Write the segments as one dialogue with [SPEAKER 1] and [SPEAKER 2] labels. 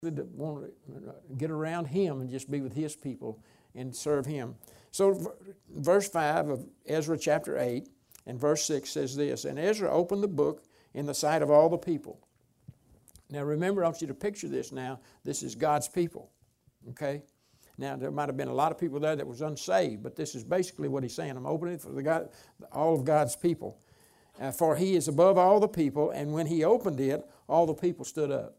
[SPEAKER 1] to want to get around Him and just be with His people and serve Him. So verse 5 of Ezra chapter 8 and verse 6 says this, "And Ezra opened the book in the sight of all the people." Now remember, I want you to picture this now. This is God's people, okay? Now there might have been a lot of people there that was unsaved, but this is basically what he's saying. I'm opening it for all of God's people. For He is above all the people, and when He opened it, all the people stood up.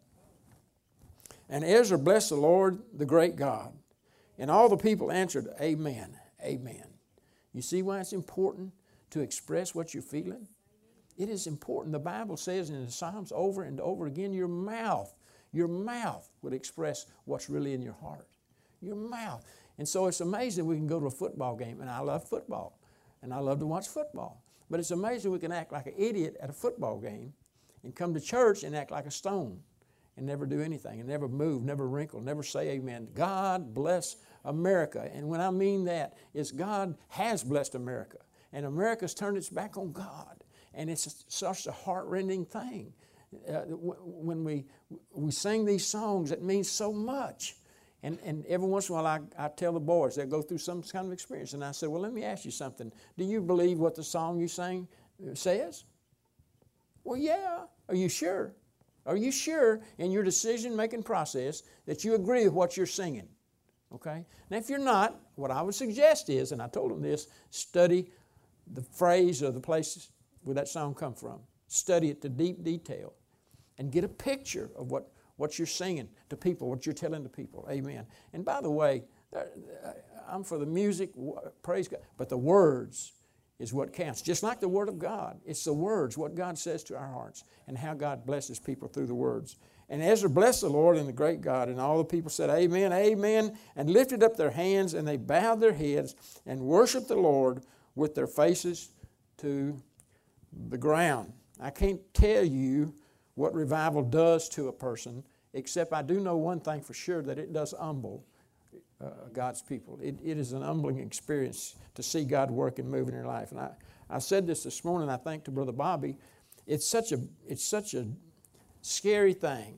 [SPEAKER 1] And Ezra blessed the Lord, the great God. And all the people answered, Amen, Amen. You see why it's important to express what you're feeling? It is important. The Bible says in the Psalms over and over again, your mouth would express what's really in your heart. Your mouth. And so it's amazing we can go to a football game, and I love football, and I love to watch football. But it's amazing we can act like an idiot at a football game and come to church and act like a stone and never do anything and never move, never wrinkle, never say amen. God bless America. And when I mean that, is God has blessed America. And America's turned its back on God. And it's such a heart-rending thing. When we sing these songs, it means so much. And every once in a while I tell the boys, they'll go through some kind of experience. And I say, well, let me ask you something. Do you believe what the song you sang says? Well, yeah. Are you sure? Are you sure in your decision-making process that you agree with what you're singing? Okay? Now, if you're not, what I would suggest is, and I told them this, study the phrase or the places where that song come from. Study it to deep detail and get a picture of what you're singing to people, what you're telling to people. Amen. And by the way, I'm for the music, praise God, but the words is what counts. Just like the Word of God. It's the words, what God says to our hearts, and how God blesses people through the words. And Ezra blessed the Lord and the great God, and all the people said, Amen, Amen, and lifted up their hands, and they bowed their heads and worshiped the Lord with their faces to the ground. I can't tell you what revival does to a person, except I do know one thing for sure, that it does humble God's people. It is an humbling experience to see God work and move in your life. And I said this morning, I think, to Brother Bobby, it's such a scary thing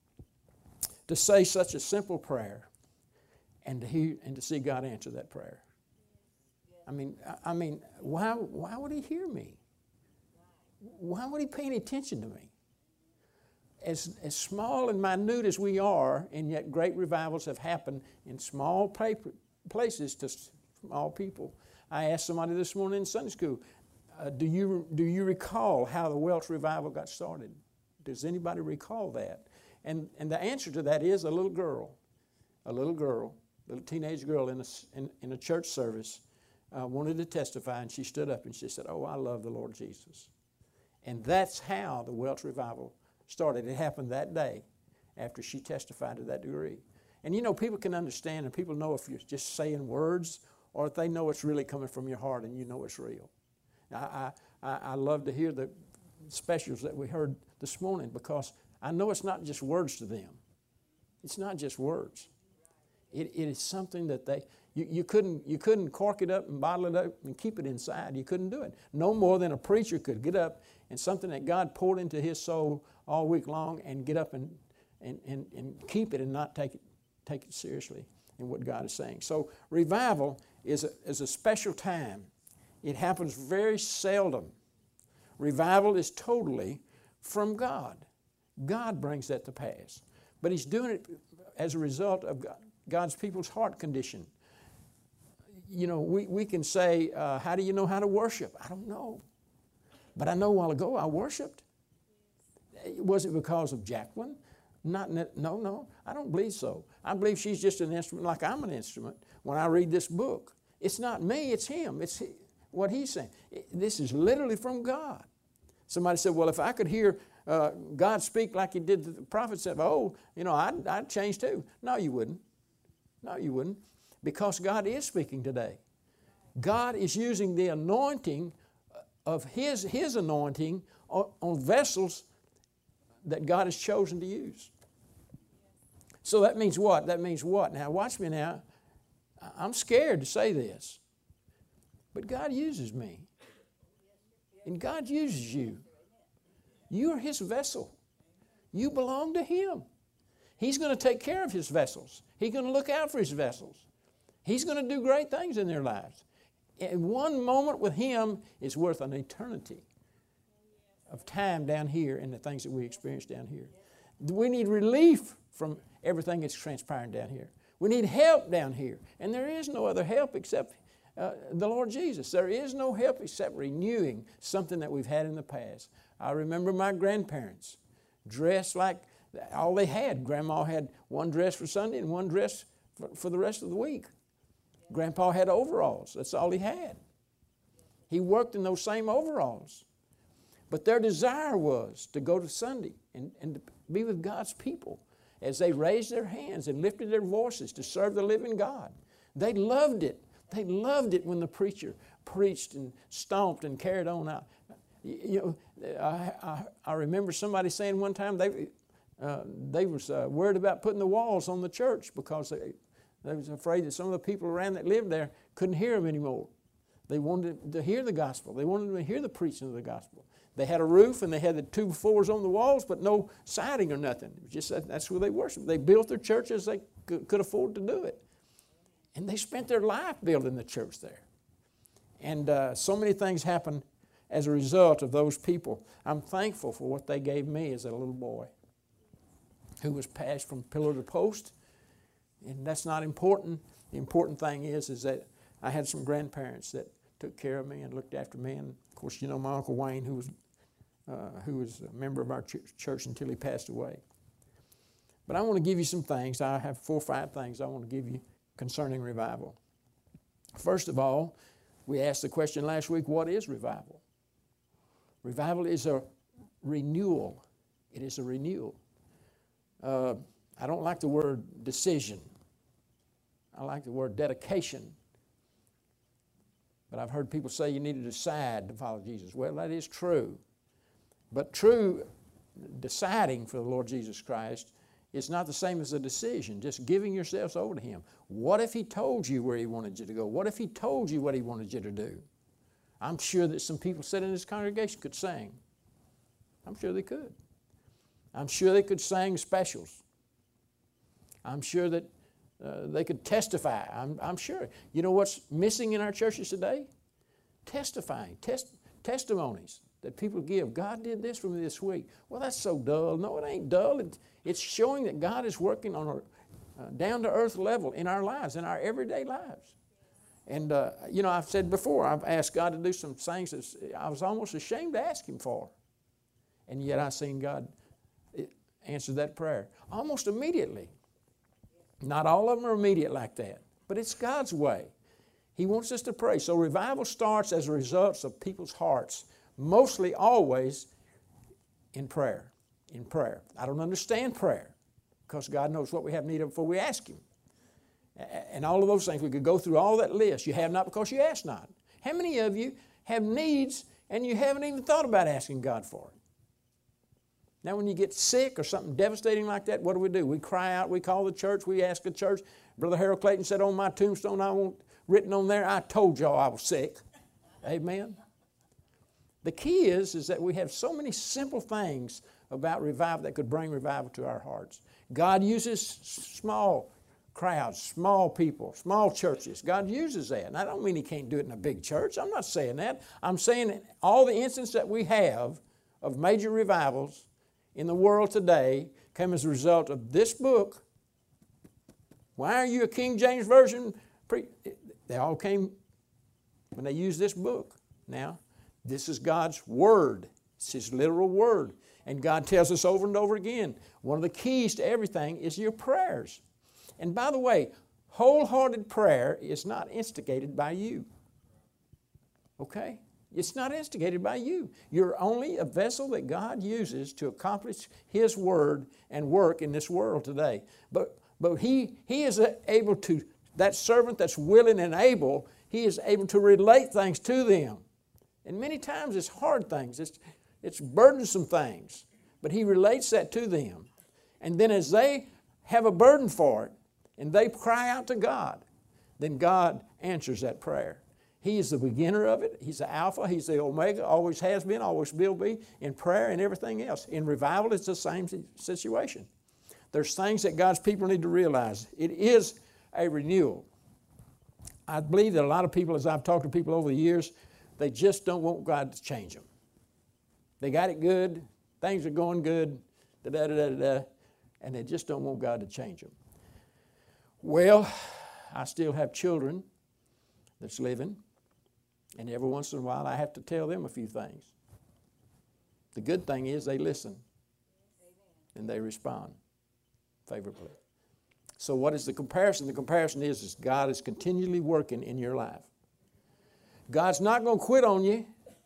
[SPEAKER 1] to say such a simple prayer and to see God answer that prayer. I mean, why would He hear me? Why would He pay any attention to me? As small and minute as we are, and yet great revivals have happened in small places to small people. I asked somebody this morning in Sunday school, do you recall how the Welsh revival got started? Does anybody recall that? And the answer to that is a little teenage girl in a church service wanted to testify, and she stood up and she said, oh, I love the Lord Jesus. And that's how the Welsh revival started. It happened that day after she testified to that degree. And you know, people can understand, and people know if you're just saying words or if they know it's really coming from your heart and you know it's real. I love to hear the specials that we heard this morning, because I know it's not just words to them. It's not just words. It is something that you couldn't cork it up and bottle it up and keep it inside. You couldn't do it. No more than a preacher could get up and something that God poured into his soul all week long and get up and keep it and not take it seriously in what God is saying. So revival is a special time. It happens very seldom. Revival is totally from God. God brings that to pass. But He's doing it as a result of God's people's heart condition. You know, we can say, how do you know how to worship? I don't know. But I know a while ago I worshiped. Was it because of Jacqueline? No, I don't believe so. I believe she's just an instrument like I'm an instrument when I read this book. It's not me, it's Him. It's what He's saying. This is literally from God. Somebody said, well, if I could hear God speak like He did to the prophet, said, oh, you know, I'd change too. No, you wouldn't. No, you wouldn't. Because God is speaking today. God is using the anointing of His anointing on vessels that God has chosen to use. So that means what? That means what? Now, watch me now. I'm scared to say this, but God uses me. And God uses you. You are His vessel. You belong to Him. He's going to take care of His vessels. He's going to look out for His vessels. He's going to do great things in their lives. And one moment with Him is worth an eternity of time down here and the things that we experience down here. We need relief from everything that's transpiring down here. We need help down here. And there is no other help except the Lord Jesus. There is no help except renewing something that we've had in the past. I remember my grandparents dressed like all they had. Grandma had one dress for Sunday and one dress for the rest of the week. Grandpa had overalls. That's all he had. He worked in those same overalls. But their desire was to go to Sunday and to be with God's people as they raised their hands and lifted their voices to serve the living God. They loved it. They loved it when the preacher preached and stomped and carried on out. You know, I remember somebody saying one time they was worried about putting the walls on the church because they was afraid that some of the people around that lived there couldn't hear them anymore. They wanted to hear the gospel. They wanted to hear the preaching of the gospel. They had a roof and they had the 2 floors on the walls, but no siding or nothing. It was just that's where they worshiped. They built their church as they could afford to do it. And they spent their life building the church there. And so many things happened as a result of those people. I'm thankful for what they gave me as a little boy who was passed from pillar to post. And that's not important. The important thing is that I had some grandparents that took care of me and looked after me. And of course, you know my Uncle Wayne, who was a member of our church until he passed away. But I want to give you some things. I have 4 or 5 things I want to give you concerning revival. First of all, we asked the question last week, what is revival? Revival is a renewal. It is a renewal. I don't like the word decision. I like the word dedication. But I've heard people say you need to decide to follow Jesus. Well, that is true. But true deciding for the Lord Jesus Christ is not the same as a decision, just giving yourselves over to Him. What if He told you where He wanted you to go? What if He told you what He wanted you to do? I'm sure that some people sitting in this congregation could sing. I'm sure they could. I'm sure they could sing specials. I'm sure that they could testify. I'm sure. You know what's missing in our churches today? Testifying, testimonies that people give. God did this for me this week. Well, that's so dull. No, it ain't dull. It's showing that God is working on a down-to-earth level in our lives, in our everyday lives. And, you know, I've said before, I've asked God to do some things that I was almost ashamed to ask Him for. And yet I seen God answer that prayer almost immediately. Not all of them are immediate like that, but it's God's way. He wants us to pray. So revival starts as a result of people's hearts, mostly always in prayer. In prayer. I don't understand prayer because God knows what we have need of before we ask Him. And all of those things, we could go through all that list. You have not because you ask not. How many of you have needs and you haven't even thought about asking God for it? Now when you get sick or something devastating like that, what do? We cry out, we call the church, we ask the church. Brother Harold Clayton said on my tombstone, I want written on there, I told y'all I was sick. Amen. The key is that we have so many simple things about revival that could bring revival to our hearts. God uses small crowds, small people, small churches. God uses that. And I don't mean He can't do it in a big church. I'm not saying that. I'm saying all the instances that we have of major revivals in the world today came as a result of this book. Why are you a King James Version? They all came when they used this book. Now, this is God's Word. It's His literal Word. And God tells us over and over again, one of the keys to everything is your prayers. And by the way, wholehearted prayer is not instigated by you. Okay? It's not instigated by you. You're only a vessel that God uses to accomplish His Word and work in this world today. But He is able to, that servant that's willing and able, He is able to relate things to them. And many times it's hard things. It's burdensome things. But He relates that to them. And then as they have a burden for it, and they cry out to God, then God answers that prayer. He is the beginner of it. He's the Alpha. He's the Omega. Always has been, always will be in prayer and everything else. In revival, it's the same situation. There's things that God's people need to realize. It is a renewal. I believe that a lot of people, as I've talked to people over the years, they just don't want God to change them. They got it good, things are going good, da-da-da-da-da, and they just don't want God to change them. Well, I still have children that's living, and every once in a while I have to tell them a few things. The good thing is they listen, and they respond favorably. So what is the comparison? The comparison is God is continually working in your life. God's not going to quit on you.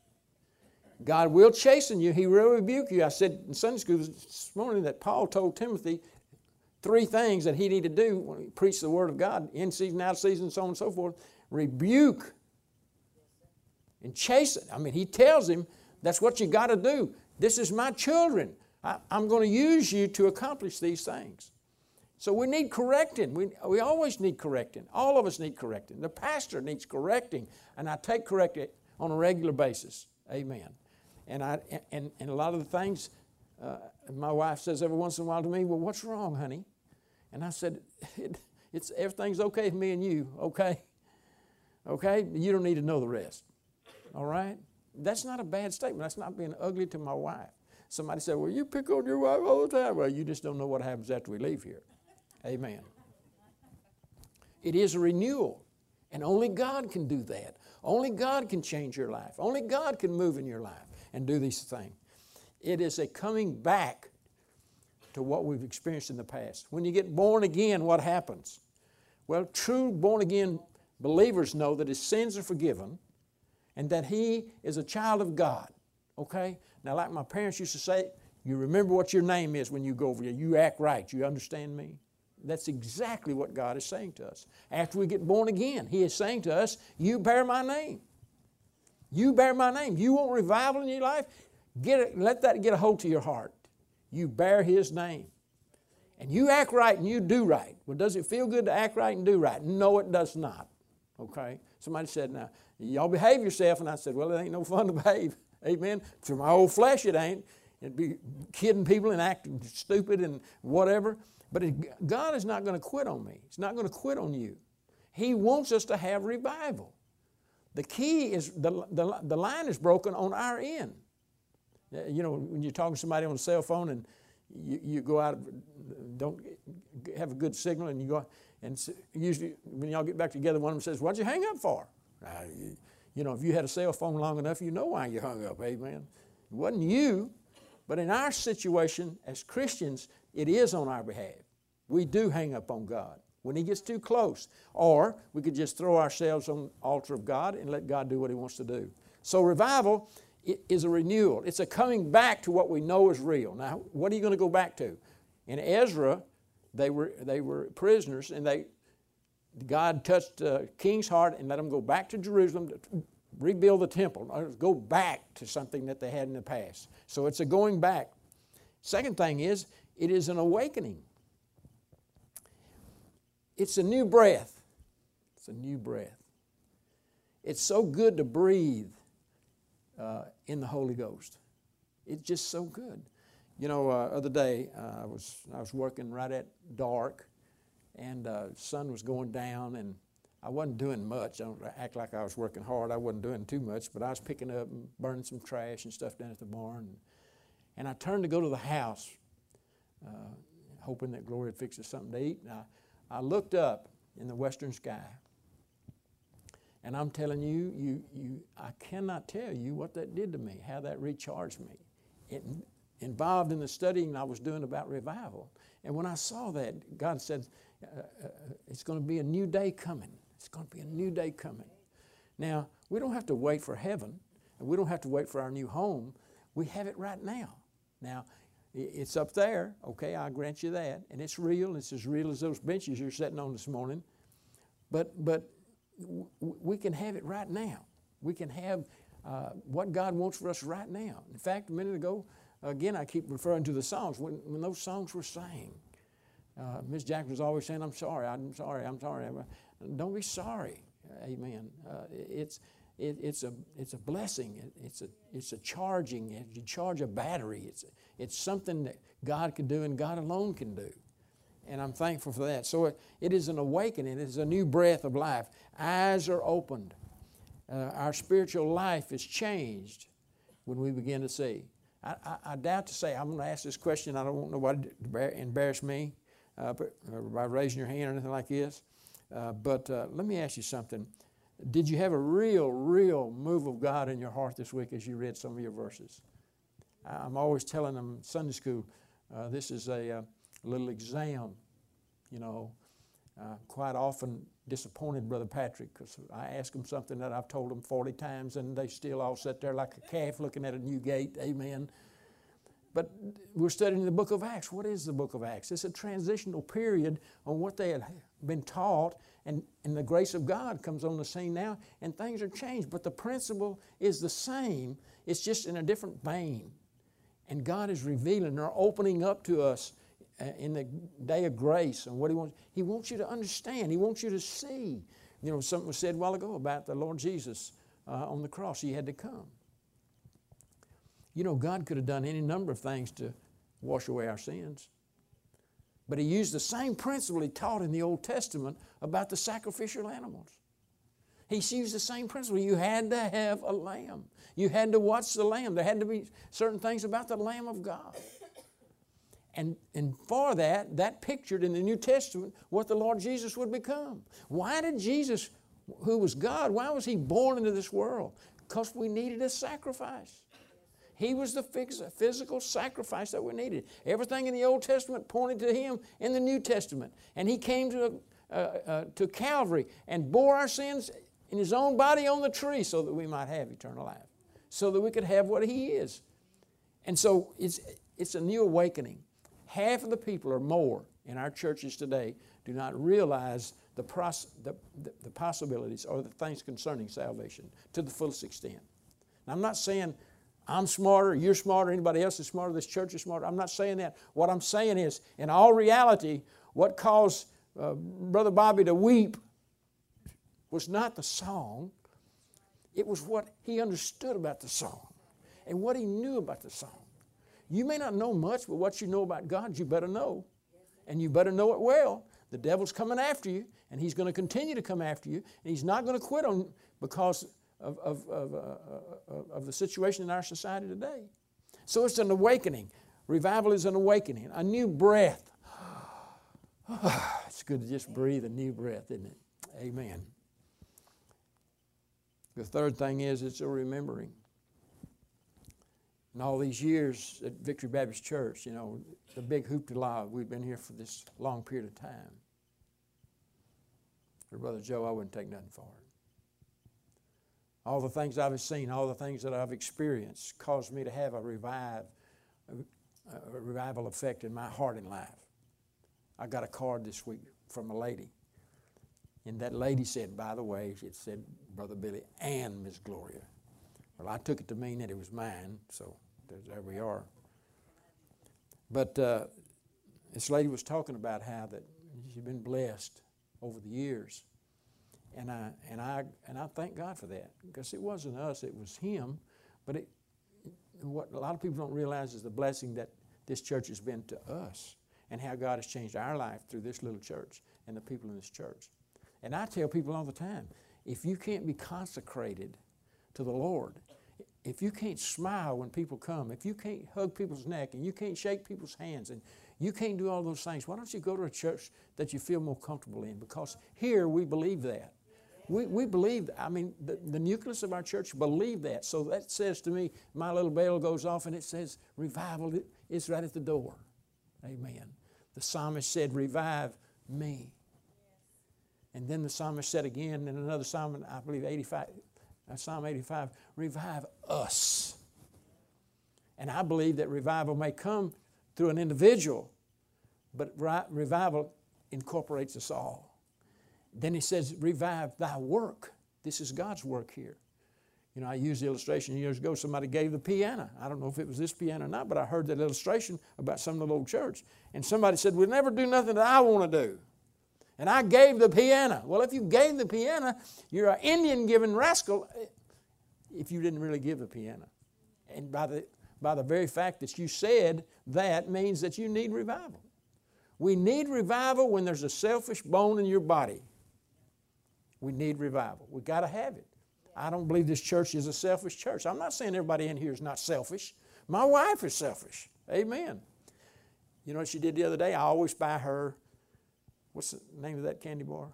[SPEAKER 1] God will chasten you. He will rebuke you. I said in Sunday school this morning that Paul told Timothy 3 things that he needed to do when he preached the Word of God, in season, out of season, so on and so forth. Rebuke and chasten. I mean, he tells him that's what you got to do. This is my children. I'm going to use you to accomplish these things. So we need correcting. We always need correcting. All of us need correcting. The pastor needs correcting, and I take correcting on a regular basis. Amen. And a lot of the things, my wife says every once in a while to me, well, what's wrong, honey? And I said, it's everything's okay with me and you, okay? Okay? You don't need to know the rest. All right? That's not a bad statement. That's not being ugly to my wife. Somebody said, well, you pick on your wife all the time. Well, you just don't know what happens after we leave here. Amen. It is a renewal, and only God can do that. Only God can change your life. Only God can move in your life and do these things. It is a coming back to what we've experienced in the past. When you get born again, what happens? Well, true born-again believers know that his sins are forgiven and that he is a child of God. Okay? Now, like my parents used to say, you remember what your name is when you go over here. You act right. You understand me? That's exactly what God is saying to us. After we get born again, he is saying to us, you bear my name. You bear my name. You want revival in your life? Let that get a hold to your heart. You bear his name. And you act right and you do right. Well, does it feel good to act right and do right? No, it does not. Okay? Somebody said, now, y'all behave yourself. And I said, well, it ain't no fun to behave. Amen. For my old flesh, it ain't. It'd be kidding people and acting stupid and whatever. But God is not going to quit on me. He's not going to quit on you. He wants us to have revival. The key is, the line is broken on our end. You know, when you're talking to somebody on a cell phone and you go out, don't have a good signal, and you go, and usually when y'all get back together, one of them says, what'd you hang up for? You know, if you had a cell phone long enough, you know why you hung up, amen. It wasn't you, but in our situation as Christians, it is on our behalf. We do hang up on God when he gets too close. Or we could just throw ourselves on the altar of God and let God do what he wants to do. So revival is a renewal. It's a coming back to what we know is real. Now, what are you going to go back to? In Ezra, they were prisoners, and God touched the king's heart and let them go back to Jerusalem to rebuild the temple, go back to something that they had in the past. So it's a going back. Second thing is, it is an awakening. It's a new breath. It's a new breath. It's so good to breathe in the Holy Ghost. It's just so good. You know, other day I was working right at dark, and sun was going down, and I wasn't doing much. I don't act like I was working hard. I wasn't doing too much, but I was picking up and burning some trash and stuff down at the barn. And I turned to go to the house, hoping that Gloria would fix us something to eat. And I looked up in the western sky, and I'm telling you, I cannot tell you what that did to me, how that recharged me. It involved in the studying I was doing about revival. And when I saw that, God said, it's going to be a new day coming. It's going to be a new day coming. Now, we don't have to wait for heaven, and we don't have to wait for our new home. We have it right now. Now, it's up there, okay, I grant you that, and it's real. It's as real as those benches you're sitting on this morning. But we can have it right now. We can have what God wants for us right now. In fact, a minute ago, again, I keep referring to the songs. When those songs were sang, Miss Jackson was always saying, I'm sorry. Don't be sorry. Amen. It's a blessing. It's a charging. You charge a battery. It's something that God can do and God alone can do. And I'm thankful for that. So it is an awakening. It is a new breath of life. Eyes are opened. Our spiritual life is changed when we begin to see. I doubt to say, I'm going to ask this question. I don't want nobody to embarrass me by raising your hand or anything like this. But let me ask you something. Did you have a real move of God in your heart this week as you read some of your verses? I'm always telling them Sunday school, this is a little exam, you know. Quite often disappointed Brother Patrick because I ask them something that I've told them 40 times and they still all sit there like a calf looking at a new gate. Amen. But we're studying the book of Acts. What is the book of Acts? It's a transitional period on what they had been taught, and the grace of God comes on the scene now, and things are changed. But the principle is the same. It's just in a different vein. And God is revealing or opening up to us in the day of grace and what He wants. He wants you to understand. He wants you to see. You know, something was said a while ago about the Lord Jesus on the cross. He had to come. You know, God could have done any number of things to wash away our sins. But He used the same principle He taught in the Old Testament about the sacrificial animals. He used the same principle. You had to have a lamb. You had to watch the lamb. There had to be certain things about the Lamb of God. And for that pictured in the New Testament what the Lord Jesus would become. Why did Jesus, who was God, why was He born into this world? Because we needed a sacrifice. He was the physical sacrifice that we needed. Everything in the Old Testament pointed to Him in the New Testament. And He came to Calvary and bore our sins in His own body on the tree so that we might have eternal life, so that we could have what He is. And so it's a new awakening. Half of the people or more in our churches today do not realize the possibilities or the things concerning salvation to the fullest extent. Now, I'm not saying I'm smarter, you're smarter, anybody else is smarter, this church is smarter. I'm not saying that. What I'm saying is, in all reality, what caused Brother Bobby to weep was not the song. It was what he understood about the song and what he knew about the song. You may not know much, but what you know about God, you better know. And you better know it well. The devil's coming after you, and he's going to continue to come after you, and he's not going to quit on because of the situation in our society today. So it's an awakening. Revival is an awakening, a new breath. It's good to just breathe a new breath, isn't it? Amen. The third thing is it's a remembering. In all these years at Victory Baptist Church, you know, the big hoopty-la, we've been here for this long period of time. For Brother Joe, I wouldn't take nothing for it. All the things I've seen, all the things that I've experienced caused me to have a revival effect in my heart and life. I got a card this week from a lady. And that lady said, by the way, it said Brother Billy and Miss Gloria. Well, I took it to mean that it was mine, so there we are. But this lady was talking about how that she'd been blessed over the years. And I thank God for that, because it wasn't us, it was Him. But what a lot of people don't realize is the blessing that this church has been to us, and how God has changed our life through this little church and the people in this church. And I tell people all the time, if you can't be consecrated to the Lord, if you can't smile when people come, if you can't hug people's neck, and you can't shake people's hands, and you can't do all those things, why don't you go to a church that you feel more comfortable in? Because here we believe that. We believe, I mean, the nucleus of our church believe that. So that says to me, my little bell goes off and it says, revival is right at the door. Amen. The psalmist said, revive me. And then the psalmist said again in another psalm, I believe Psalm 85, revive us. And I believe that revival may come through an individual, but revival incorporates us all. Then he says, revive thy work. This is God's work here. You know, I used the illustration years ago. Somebody gave the piano. I don't know if it was this piano or not, but I heard that illustration about some little old church. And somebody said, we'll never do nothing that I want to do. And I gave the piano. Well, if you gave the piano, you're an Indian giving rascal if you didn't really give the piano. And by the very fact that you said that means that you need revival. We need revival when there's a selfish bone in your body. We need revival. We've got to have it. I don't believe this church is a selfish church. I'm not saying everybody in here is not selfish. My wife is selfish. Amen. You know what she did the other day? I always buy her, what's the name of that candy bar?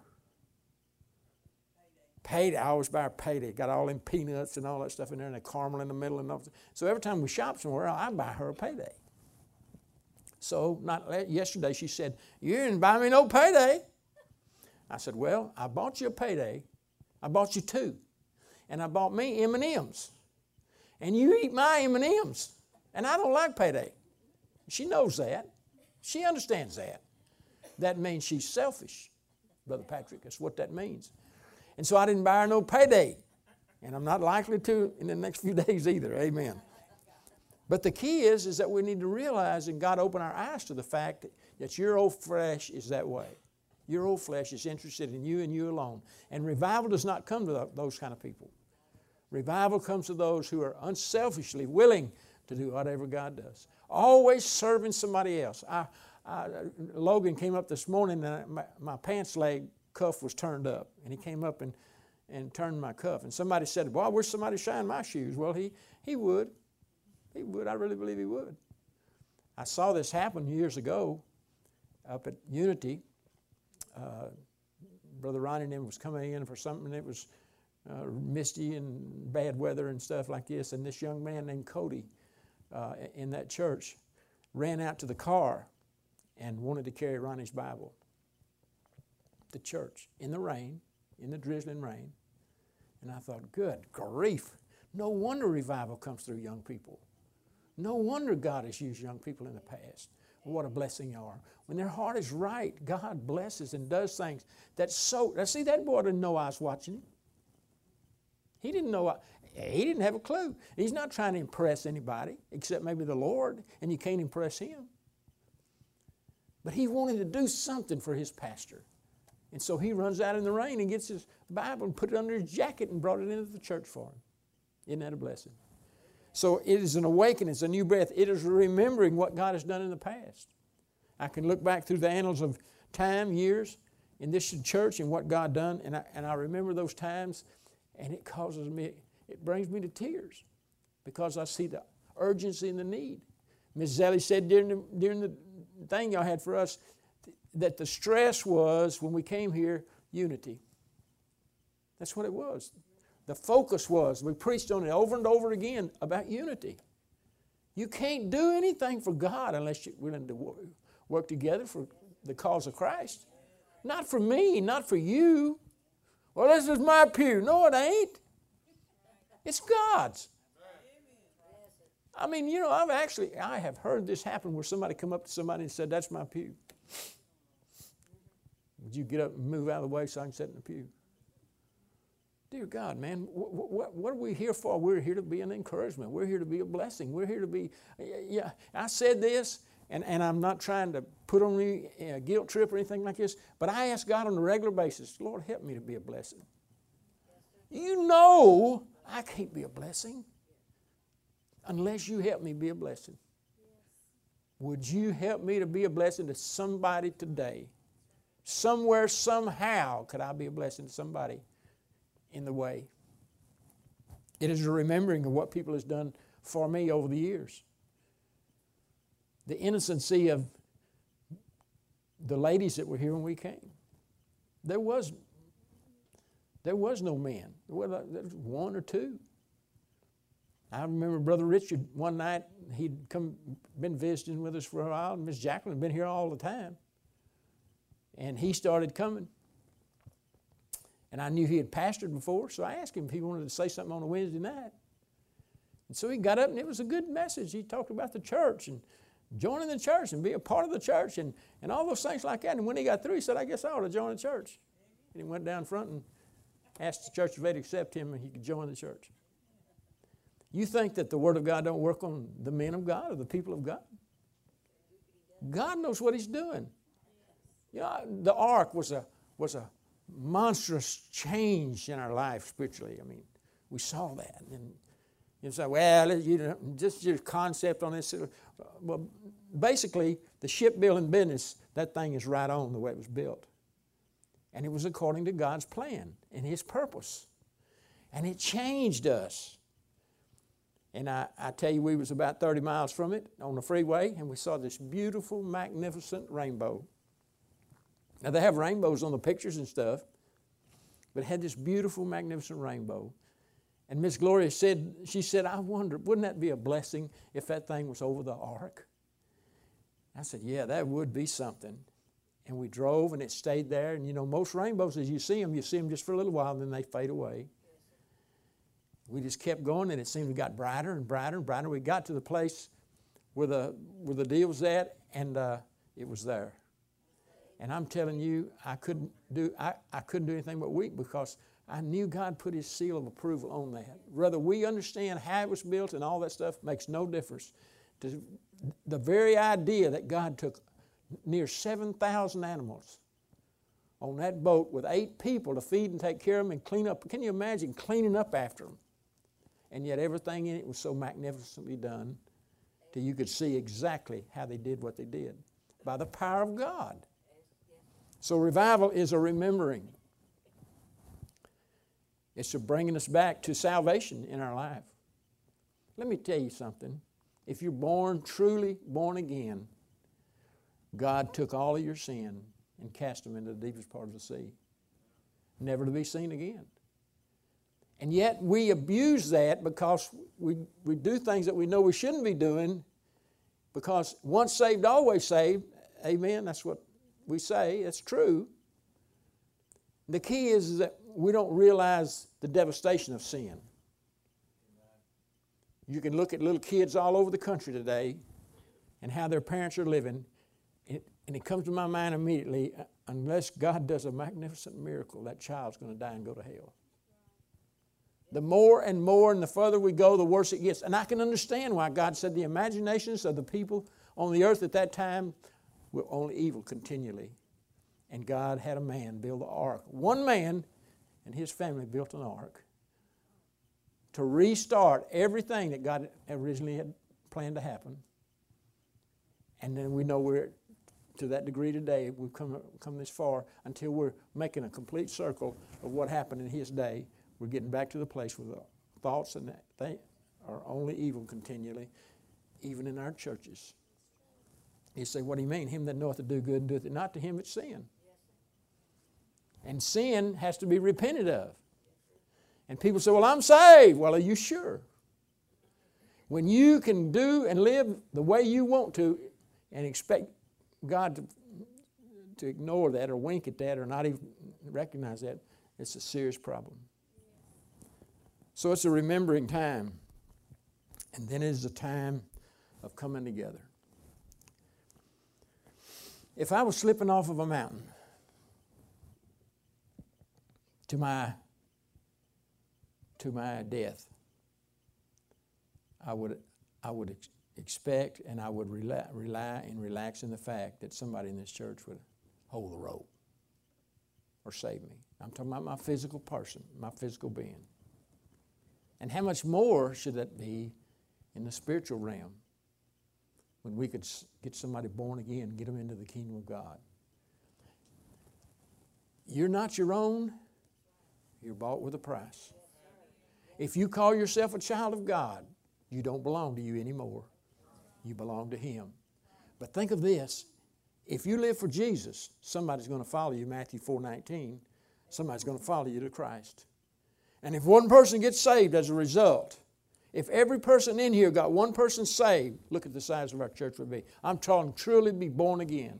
[SPEAKER 1] Payday. I always buy her Payday. Got all them peanuts and all that stuff in there and the caramel in the middle and all. So every time we shop somewhere, I buy her a Payday. So yesterday she said, "You didn't buy me no Payday." I said, "Well, I bought you a Payday. I bought you two. And I bought me M&Ms. And you eat my M&Ms. And I don't like Payday." She knows that. She understands that. That means she's selfish, Brother Patrick. That's what that means. And so I didn't buy her no Payday. And I'm not likely to in the next few days either. Amen. But the key is that we need to realize and God open our eyes to the fact that your old flesh is that way. Your old flesh is interested in you and you alone. And revival does not come to those kind of people. Revival comes to those who are unselfishly willing to do whatever God does. Always serving somebody else. Logan came up this morning and my pants leg cuff was turned up. And he came up and turned my cuff. And somebody said, "Well, I wish somebody shined my shoes." Well, he would. He would. I really believe he would. I saw this happen years ago up at Unity. Brother Ronnie and him was coming in for something. It was misty and bad weather and stuff like this. And this young man named Cody in that church ran out to the car and wanted to carry Ronnie's Bible to church in the rain, in the drizzling rain. And I thought, good grief. No wonder revival comes through young people. No wonder God has used young people in the past. What a blessing you are. When their heart is right, God blesses and does things that's so... Now, see, that boy didn't know I was watching him. He didn't know... He didn't have a clue. He's not trying to impress anybody except maybe the Lord, and you can't impress him. But he wanted to do something for his pastor. And so he runs out in the rain and gets his Bible and put it under his jacket and brought it into the church for him. Isn't that a blessing? So it is an awakening, it's a new breath. It is remembering what God has done in the past. I can look back through the annals of time, years, in this church and what God done, and I remember those times, and it brings me to tears because I see the urgency and the need. Ms. Zelly said during the thing y'all had for us that the stress was, when we came here, unity. That's what it was. The focus was, we preached on it over and over again about unity. You can't do anything for God unless you're willing to work together for the cause of Christ. Not for me, not for you. Well, this is my pew. No, it ain't. It's God's. I mean, you know, I have heard this happen where somebody come up to somebody and said, "That's my pew. Would you get up and move out of the way so I can sit in the pew?" Dear God, man, what are we here for? We're here to be an encouragement. We're here to be a blessing. We're here to be, yeah, I said this, and I'm not trying to put on me a guilt trip or anything like this, but I ask God on a regular basis, "Lord, help me to be a blessing." You know I can't be a blessing unless you help me be a blessing. Would you help me to be a blessing to somebody today? Somewhere, somehow, could I be a blessing to somebody in the way? It is a remembering of what people has done for me over the years. The innocency of the ladies that were here when we came. There was no men. There was one or two. I remember Brother Richard one night, he'd been visiting with us for a while, and Miss Jacqueline had been here all the time. And he started coming. And I knew he had pastored before, so I asked him if he wanted to say something on a Wednesday night. And so he got up, and it was a good message. He talked about the church and joining the church and being a part of the church and all those things like that. And when he got through, he said, "I guess I ought to join the church." And he went down front and asked the church if they'd accept him and he could join the church. You think that the Word of God don't work on the men of God or the people of God? God knows what He's doing. You know, the ark was a monstrous change in our life spiritually. I mean, we saw that. And you say, "Well, just your concept on this." Well, basically, the shipbuilding business, that thing is right on the way it was built. And it was according to God's plan and His purpose. And it changed us. And I tell you, we was about 30 miles from it on the freeway, and we saw this beautiful, magnificent rainbow. Now, they have rainbows on the pictures and stuff, but it had this beautiful, magnificent rainbow. And Miss Gloria said, I wonder, wouldn't that be a blessing if that thing was over the ark? I said, yeah, that would be something. And we drove, and it stayed there. And, you know, most rainbows, as you see them just for a little while, and then they fade away. We just kept going, and it seemed it got brighter and brighter and brighter. We got to the place where the deal was at, and it was there. And I'm telling you, I couldn't do anything but weep, because I knew God put His seal of approval on that. Whether we understand how it was built and all that stuff makes no difference. The very idea that God took near 7,000 animals on that boat with 8 people to feed and take care of them and clean up. Can you imagine cleaning up after them? And yet everything in it was so magnificently done that you could see exactly how they did what they did by the power of God. So revival is a remembering. It's a bringing us back to salvation in our life. Let me tell you something. If you're truly born again, God took all of your sin and cast them into the deepest part of the sea, never to be seen again. And yet we abuse that because we do things that we know we shouldn't be doing, because once saved, always saved. Amen, that's what we say. It's true. The key is that we don't realize the devastation of sin. You can look at little kids all over the country today and how their parents are living, and it comes to my mind immediately, unless God does a magnificent miracle, that child's going to die and go to hell. The more and more and the further we go, the worse it gets. And I can understand why God said the imaginations of the people on the earth at that time were only evil continually. And God had a man build the ark. One man and his family built an ark to restart everything that God originally had planned to happen. And then we know we're to that degree today. We've come this far until we're making a complete circle of what happened in His day. We're getting back to the place where the thoughts and that they are only evil continually, even in our churches. You say, what do you mean? Him that knoweth to do good and doeth it not, to him it's sin. And sin has to be repented of. And people say, well, I'm saved. Well, are you sure? When you can do and live the way you want to and expect God to ignore that or wink at that or not even recognize that, it's a serious problem. So it's a remembering time. And then it is a time of coming together. If I was slipping off of a mountain to my death, I would expect and I would rely and relax in the fact that somebody in this church would hold the rope or save me. I'm talking about my physical person, my physical being. And how much more should that be in the spiritual realm when we could get somebody born again, get them into the kingdom of God? You're not your own. You're bought with a price. If you call yourself a child of God, you don't belong to you anymore. You belong to Him. But think of this. If you live for Jesus, somebody's going to follow you, Matthew 4:19. Somebody's going to follow you to Christ. And if one person gets saved as a result, if every person in here got one person saved, look at the size of our church would be. I'm talking truly be born again.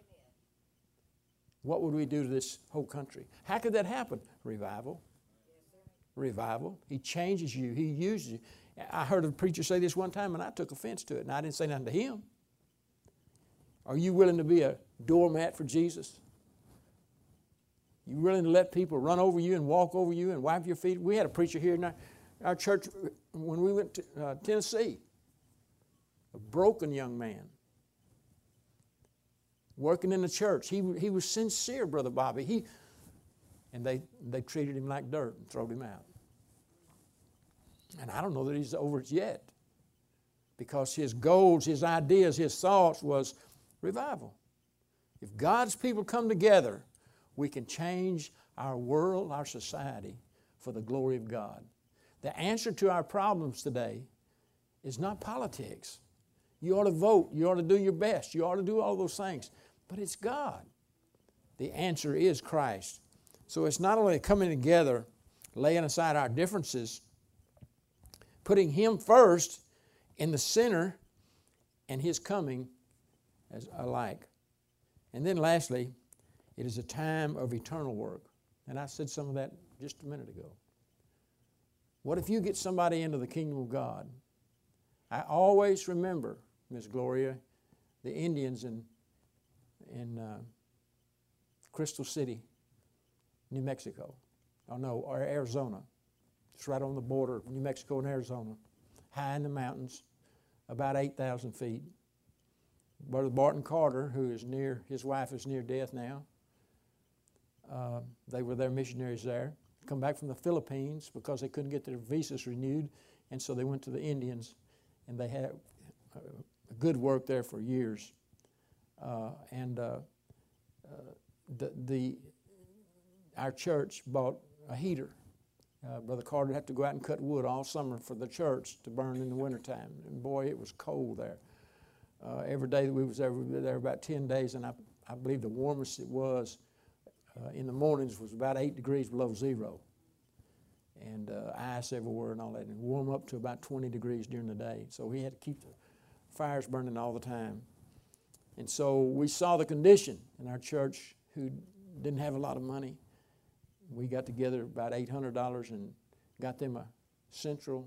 [SPEAKER 1] What would we do to this whole country? How could that happen? Revival. Revival. He changes you. He uses you. I heard a preacher say this one time, and I took offense to it, and I didn't say nothing to him. Are you willing to be a doormat for Jesus? You willing to let people run over you and walk over you and wipe your feet? We had a preacher here in our church when we went to Tennessee, a broken young man, working in the church. He was sincere, Brother Bobby. And they treated him like dirt and thrown him out. And I don't know that he's over it yet. because his goals, his ideas, his thoughts was revival. If God's people come together, we can change our world, our society, for the glory of God. The answer to our problems today is not politics. You ought to vote. You ought to do your best. You ought to do all those things. But it's God. The answer is Christ. So it's not only coming together, laying aside our differences, putting Him first in the center, and His coming as alike. And then lastly, it is a time of eternal work. And I said some of that just a minute ago. What if you get somebody into the kingdom of God? I always remember, Miss Gloria, the Indians in Crystal City, New Mexico. Oh no, or Arizona. It's right on the border of New Mexico and Arizona. High in the mountains, about 8,000 feet. Brother Barton Carter, who is near, his wife is near death now. They were their missionaries there. Come back from the Philippines because they couldn't get their visas renewed, and so they went to the Indians, and they had a good work there for years. Our church bought a heater. Brother Carter had to go out and cut wood all summer for the church to burn in the wintertime. And boy, it was cold there. Every day that we was there, we were there about 10 days, and I believe the warmest it was in the mornings was about 8 degrees below zero. And ice everywhere and all that, and warm up to about 20 degrees during the day. So we had to keep the fires burning all the time. And so we saw the condition in our church who didn't have a lot of money. We got together about $800 and got them a central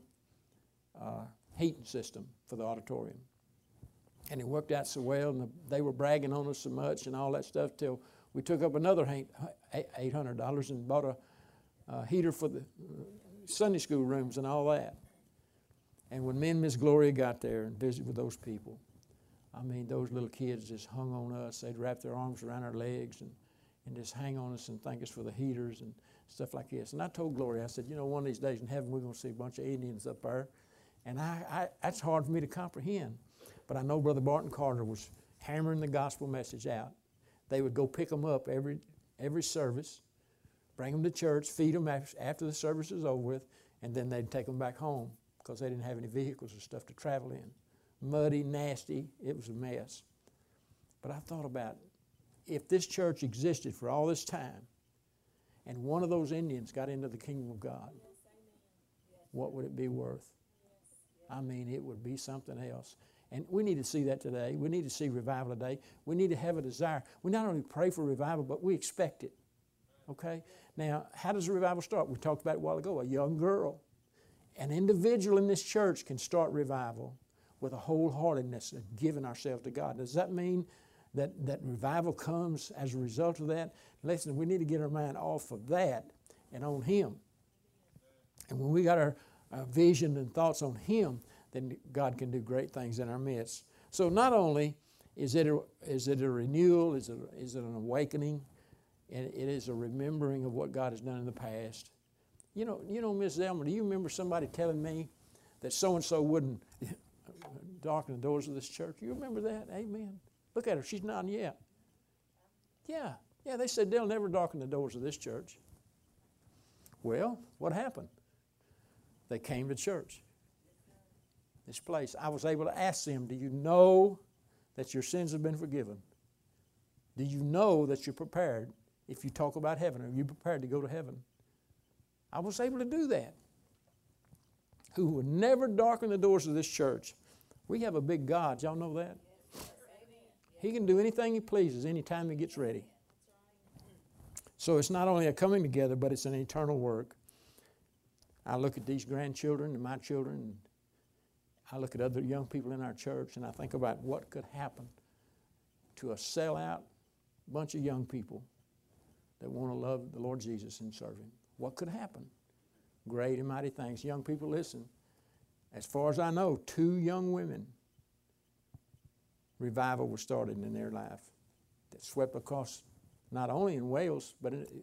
[SPEAKER 1] heating system for the auditorium. And it worked out so well, and they were bragging on us so much and all that stuff till we took up another $800 and bought a heater for the Sunday school rooms and all that. And when me and Miss Gloria got there and visited with those people, I mean, those little kids just hung on us. They'd wrap their arms around our legs and just hang on us and thank us for the heaters and stuff like this. And I told Gloria, I said, you know, one of these days in heaven we're going to see a bunch of Indians up there. And that's hard for me to comprehend. But I know Brother Barton Carter was hammering the gospel message out. They would go pick them up every service, bring them to church, feed them after the service was over with, and then they'd take them back home because they didn't have any vehicles or stuff to travel in. Muddy, nasty, it was a mess. But I thought about if this church existed for all this time and one of those Indians got into the kingdom of God, what would it be worth? I mean, it would be something else. And we need to see that today. We need to see revival today. We need to have a desire. We not only pray for revival, but we expect it. Okay? Now, how does a revival start? We talked about it a while ago. A young girl. An individual in this church can start revival with a wholeheartedness of giving ourselves to God. Does that mean that revival comes as a result of that? Listen, we need to get our mind off of that and on Him. And when we got our vision and thoughts on Him, then God can do great things in our midst. So not only is it a renewal, is it an awakening, and it is a remembering of what God has done in the past. You know, Miss Zelma, do you remember somebody telling me that so-and-so wouldn't darken the doors of this church? You remember that? Amen. Look at her. She's nodding, yeah. Yeah, they said they'll never darken the doors of this church. Well, what happened? They came to church. This place. I was able to ask them, do you know that your sins have been forgiven? Do you know that you're prepared if you talk about heaven? Are you prepared to go to heaven? I was able to do that. Who would never darken the doors of this church. We have a big God. Y'all know that? He can do anything He pleases anytime He gets ready. So it's not only a coming together, but it's an eternal work. I look at these grandchildren and my children, and I look at other young people in our church, and I think about what could happen to a sellout bunch of young people that want to love the Lord Jesus and serve Him. What could happen? Great and mighty things. Young people, listen. As far as I know, 2 young women, revival was started in their life that swept across not only in Wales, but in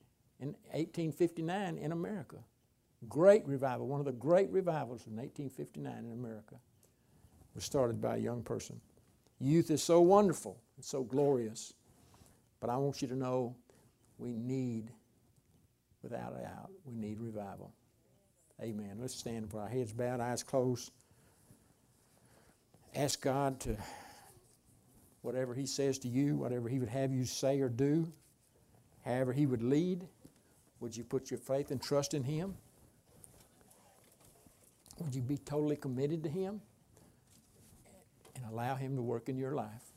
[SPEAKER 1] 1859 in America. Great revival, one of the great revivals in 1859 in America. was started by a young person. Youth is so wonderful. It's so glorious. But I want you to know we need, without a doubt, we need revival. Amen. Let's stand with our heads bowed, eyes closed. Ask God to, whatever He says to you, whatever He would have you say or do, however He would lead, would you put your faith and trust in Him? Would you be totally committed to Him and allow Him to work in your life?